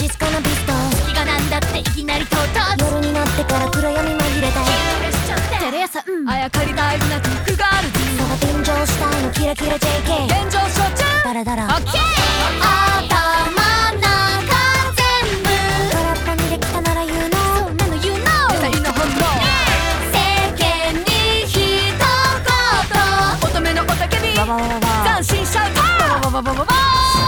静かなビスト月がなんだっていきなり唐突夜になってから暗闇紛れたテレ朝あやかり大事なトゥークガールズそが便乗したいのキラキラ JK 現状承知ダラダラオッケー頭なんか全部空っぽにできたなら言うのそんなの言うのデザインの本能世間に一言乙女の雄たけびわわわわ斬新シャウトわわわわわわ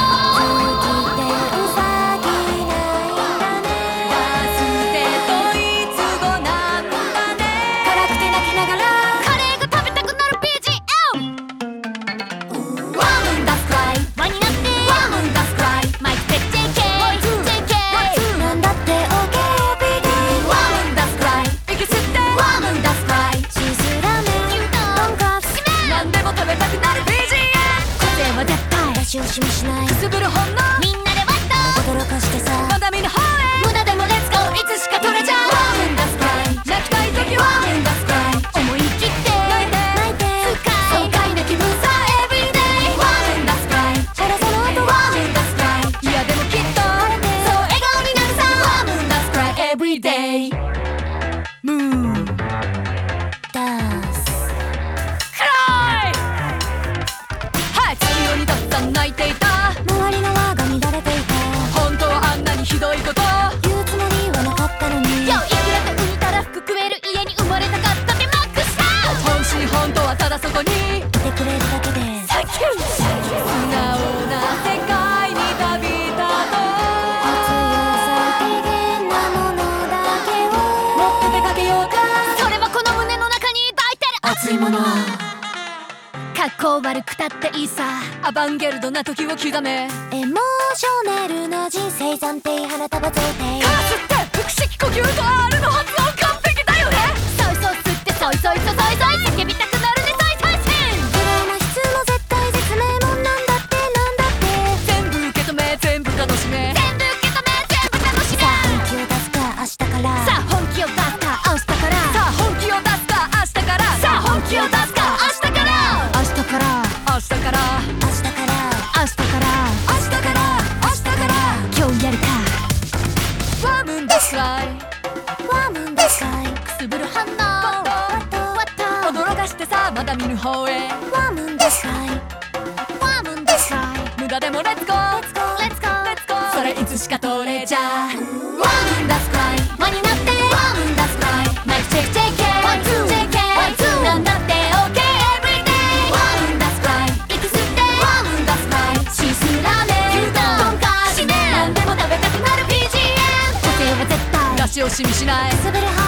ししみしないくすぶる本能みんなでワッと驚かしてさまだ見ぬ方へ無駄でもレッツゴーいつしか取れちゃうワームンダスクライ泣きたい時はワームンダスクライ思い切って泣いて泣いて爽快な気分さエブリデイワームンダスクライほらその後ワームンダスクライいやでもきっとそう笑顔になるさワームンダスクライエブリデイムーンダスクライはい月夜にだった泣いていた周りの輪が乱れていた本当はあんなにひどいこと言うつもりはなかったのにいくらと浮いたら服食える家に生まれたかったってマックスだ本心本当はただそこにいてくれるだけでサンキュー素直な世界に旅立とう必要最低限なものだけを持って出かけようかそれはこの胸の中に抱いてる熱いもの格好悪くたっていいさアバンギャルドな時を刻めエモーショナルな人生暫定花束贈呈カスって腹式呼吸と R の発音完璧だよねソイソイ吸ってソイソイソイソイ叫びたくなるねソイソイセンプラマ質の絶対絶命もんなんだってなんだって全部受け止め全部楽しめ全部受け止め全部楽しめさあ本気を出すか明日からさあ本気を出すか明日からさあ本気を出すか明日からさあ本気を出すか明日から明日から明日から明日から明日から明日から明日から今日やるかワームンダスライワームンダスカイくすぶる反応驚かしてさまだ見ぬ方へワームンダスカイワームンダスライ無駄でもレッツゴーレッツゴーレッツゴーレッツゴーそれいつしか取れちゃうワームンダスライ輪になってワームンダスライマイクチェック JK ワンツー JK ワンツーなんだって OK everyday ワームンダスライ息吸ってワームンダスライシースーラーメン牛丼とんかしめなんでも食べたくなる BGM 女性は絶対出し惜しみしない滑るハ